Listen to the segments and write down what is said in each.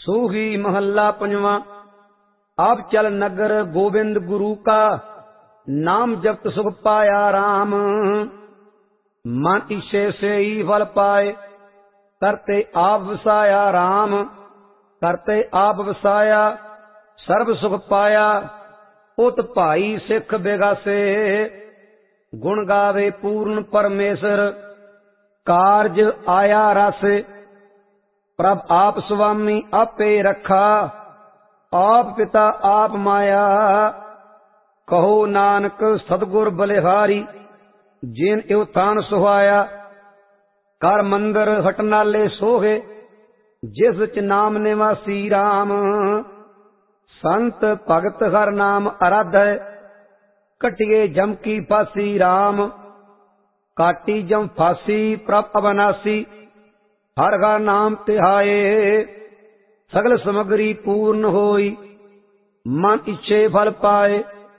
सूही महल्ला पंजवा। अब चल नगर गोविंद गुरु का, नाम जपत सुख पाया राम। मन इच्छे से ही फल पाए, करते आप वसाया राम। करते आप वसाया सर्व सुख पाया, उत भाई सिख बेगासे। गुण गावे पूर्ण परमेश्वर, कारज आया रस। प्रभ आप स्वामी आपे रखा, आप पिता आप माया। कहो नानक सतगुर बलिहारी, जिन एव थान सुहाया। कर मंदिर हटनाले सोहे, जिस च नाम निवासी राम। संत भगत हर नाम आराधै, कटिए जम की फांसी राम। काटी जम फांसी प्रभ अविनाशी, हर हर नाम तिहाए। सगल समग्री पूर्ण होई, मन इच्छे फल पाए।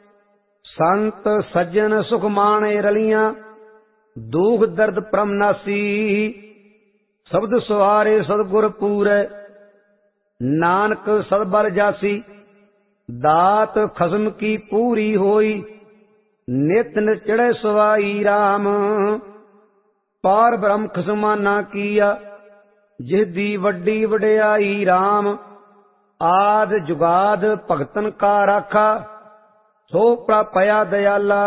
संत सज्जन सुख माणे रलियां, दुख दर्द परम नासी। शब्द सवारे सतगुर पूरै, नानक सदबल जासी। दात खसम की पूरी होई, नित नित चढ़े सवाई राम। पार ब्रह्म खसमाना किया, जिसदी वड्डी वड्याई राम। आद जुगाद भगतन का राखा, सो प्रापया दयाला।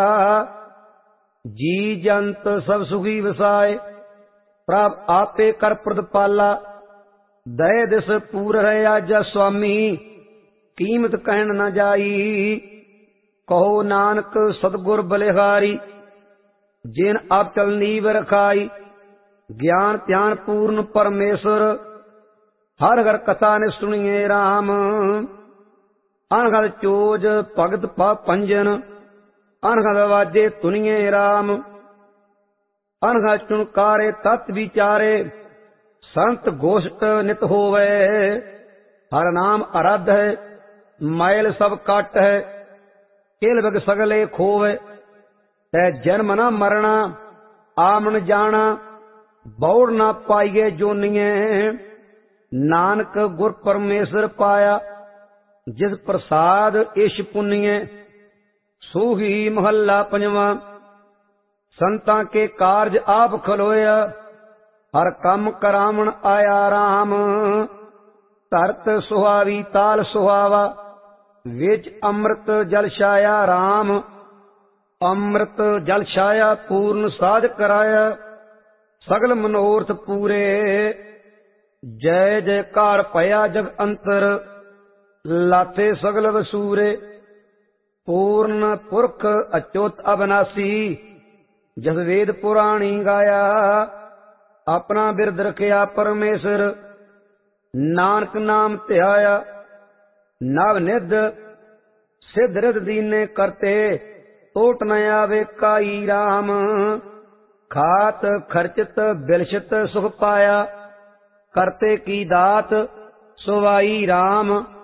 जी जंत सब सुखी वसाए, प्रभ आपे कर प्रतिपाला। दय दिस पूर है आजा स्वामी, कीमत कहन न जाई। कहो नानक सतगुर बलिहारी, जिन आप चल नीव रखाई। ज्ञान ध्यान पूर्ण परमेश्वर, हर हर कथा ने सुनिए राम। अनहद चोज भगत पंजन, अनहद वाजे तुनिए राम। अनहद चुनकारे तत् विचारे, संत गोष्ठ नित होवे। हर नाम आराध है, मैल सब काट है। केल बग सगले खोवे, तै जन्म न मरना। आमन जाना, बौड़ न पाइए जोनिए। नानक गुर परमेश्वर पाया, जिस प्रसाद इश पुनिए। सूही महल्ला पंजवा। संतां के कारज आप खलोया, हर कम करावण आया राम। धरत सुहावी ताल सुहावा, विच अमृत जल छाया राम। अमृत जल छाया पूर्ण साध कराया, सगल मनोरथ पूरे। जय जयकार पया जग अंतर, लाथे सगल वसूरे। पूर्ण पुरख अच्युत अविनाशी, जस वेद पुराणी गाया। अपना बिरद रखिया परमेश्वर, नानक नाम ध्याया। नव निध सिद्ध रिद दीने करते, टोट न आवे काई राम। खात खर्चित बिलसित सुख पाया, करते की दात सुवाई राम।